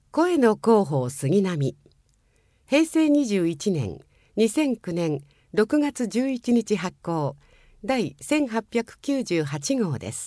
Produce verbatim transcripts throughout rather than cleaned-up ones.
声の広報杉並。へいせいにじゅういちねんにせんきゅうねんろくがつじゅういちにち発行第せんはっぴゃくきゅうじゅうはちごうです。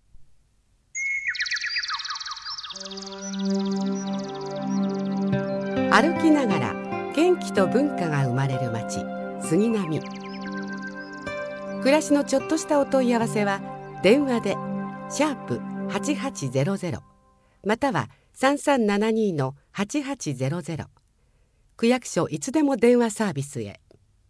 歩きながら元気と文化が生まれる街、杉並。暮らしのちょっとしたお問い合わせは電話でシャープはちはちゼロゼロまたはさんさんななにのはちはちゼロゼロ、区役所いつでも電話サービスへ。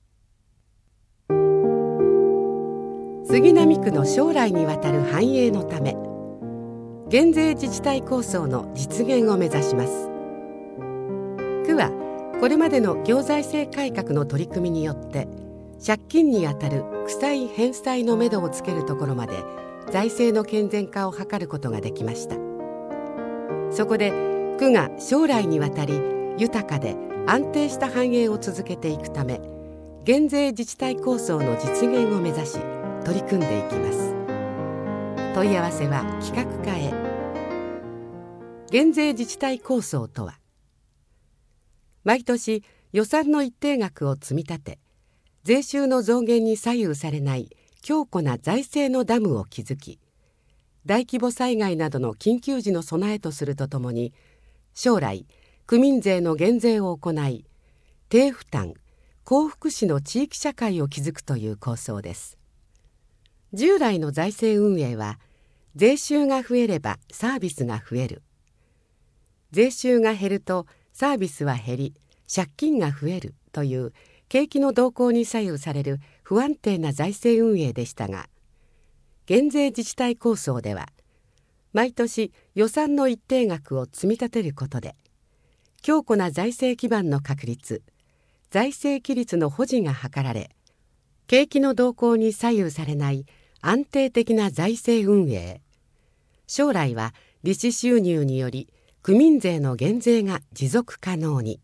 杉並区の将来にわたる繁栄のため、減税自治体構想の実現を目指します。区はこれまでの行財政改革の取り組みによって借金にあたる負債返済のめどをつけるところまで財政の健全化を図ることができました。そこで区が将来にわたり豊かで安定した繁栄を続けていくため、減税自治体構想の実現を目指し取り組んでいきます。問い合わせは企画課へ。減税自治体構想とは、毎年予算の一定額を積み立て、税収の増減に左右されない強固な財政のダムを築き、大規模災害などの緊急時の備えとするとともに、将来区民税の減税を行い、低負担高福祉の地域社会を築くという構想です。従来の財政運営は、税収が増えればサービスが増える、税収が減るとサービスは減り借金が増えるという景気の動向に左右される不安定な財政運営でしたが、減税自治体構想では毎年予算の一定額を積み立てることで、強固な財政基盤の確立、財政規律の保持が図られ、景気の動向に左右されない安定的な財政運営、将来は利子収入により区民税の減税が持続可能に。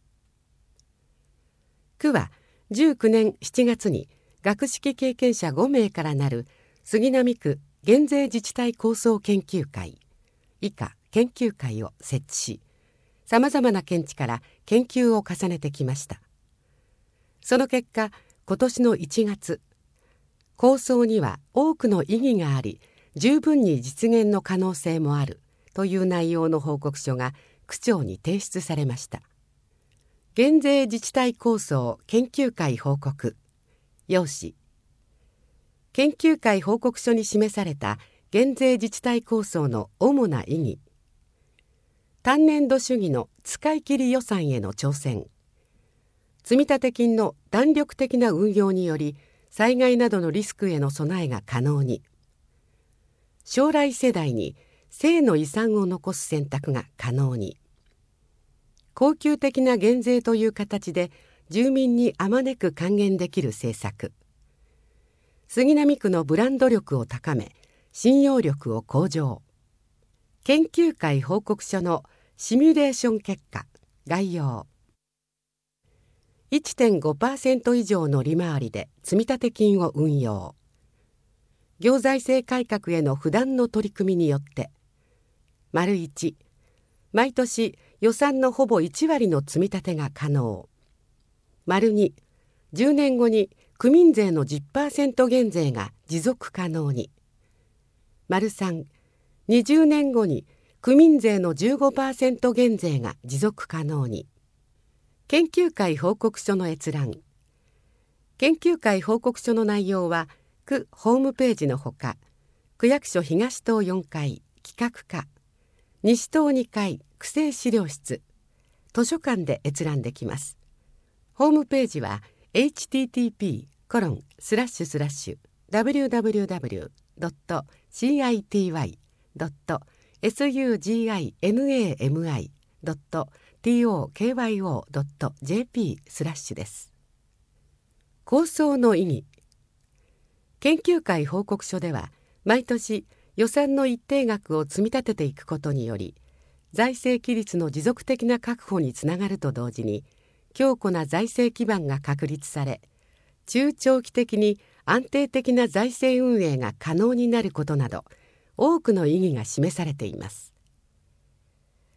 区はじゅうきゅうねんしちがつに学識経験者ごめいからなる杉並区減税自治体構想研究会以下研究会を設置し、さまざまな見地から研究を重ねてきました。その結果、今年のいちがつ、構想には多くの意義があり、十分に実現の可能性もあるという内容の報告書が区長に提出されました。減税自治体構想研究会報告要旨。研究会報告書に示された減税自治体構想の主な意義。単年度主義の使い切り予算への挑戦。積立金の弾力的な運用により災害などのリスクへの備えが可能に。将来世代に性の遺産を残す選択が可能に。恒久的な減税という形で住民にあまねく還元できる政策。杉並区のブランド力を高め、信用力を向上。研究会報告書のシミュレーション結果概要。いってんごパーセント 以上の利回りで積立金を運用。行財政改革への不断の取り組みによって、丸いち、毎年予算のほぼいちわりの積み立てが可能。丸に、じゅうねんごに区民税の じゅっパーセント 減税が持続可能に。丸さん、にじゅうねんごに区民税の じゅうごパーセント 減税が持続可能に。研究会報告書の閲覧。研究会報告書の内容は区ホームページのほか、区役所東棟よんかい企画課、西棟にかい区政資料室、図書館で閲覧できます。ホームページは エイチティーティーピーコロンスラッシュスラッシュダブリューダブリューダブリュードットシーアイティーワイドットエスユージーアイエヌエーエムアイドットティーオーケーワイオードットジェーピースラッシュです。構想の意義。研究会報告書では、毎年予算の一定額を積み立てていくことにより、財政規律の持続的な確保につながると同時に、強固な財政基盤が確立され、中長期的に安定的な財政運営が可能になることなど、多くの意義が示されています。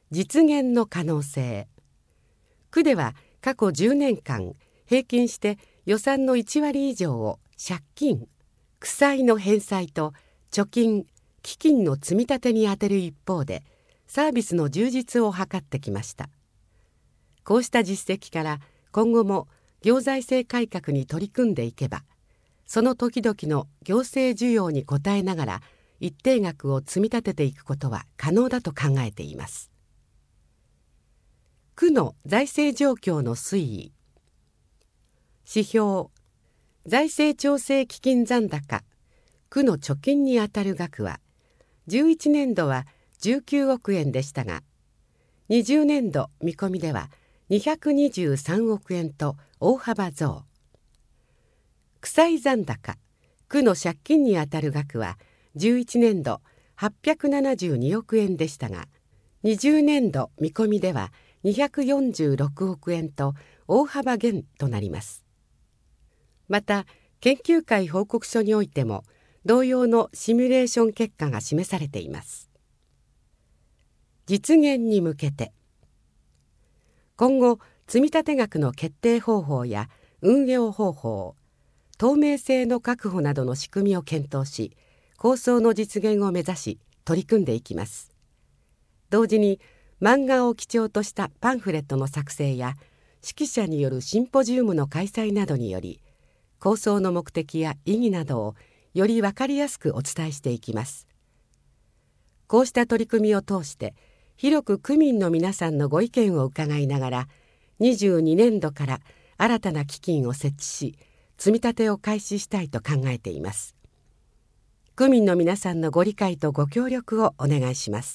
実現の可能性。区では過去じゅうねんかん平均して予算のいちわり以上を借金、負債の返済と貯金、基金の積み立てに充てる一方で、サービスの充実を図ってきました。こうした実績から今後も行財政改革に取り組んでいけば、その時々の行政需要に応えながら一定額を積み立てていくことは可能だと考えています。区の財政状況の推移。指標、財政調整基金残高、区の貯金にあたる額は、じゅういちねんどはじゅうきゅうおくえんでしたが、にじゅうねんど見込みではにひゃくにじゅうさんおくえんと大幅増。負債残高、区の借金にあたる額はじゅういちねんどはっぴゃくななじゅうにおくえんでしたが、にじゅうねんど見込みではにひゃくよんじゅうろくおくえんと大幅減となります。また、研究会報告書においても同様のシミュレーション結果が示されています。実現に向けて、今後積立額の決定方法や運用方法、透明性の確保などの仕組みを検討し、構想の実現を目指し取り組んでいきます。同時に漫画を基調としたパンフレットの作成や識者によるシンポジウムの開催などにより、構想の目的や意義などをより分かりやすくお伝えしていきます。こうした取り組みを通して広く区民の皆さんのご意見を伺いながら、にじゅうにねんどから新たな基金を設置し、積み立てを開始したいと考えています。区民の皆さんのご理解とご協力をお願いします。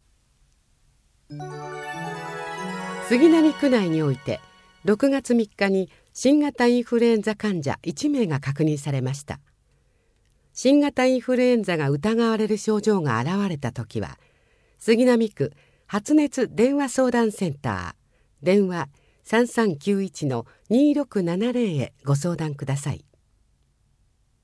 杉並区内においてろくがつみっかに新型インフルエンザ患者いちめいが確認されました。新型インフルエンザが疑われる症状が現れたときは、杉並区発熱電話相談センター電話 さんさんきゅういちのにろくななぜろ へご相談ください。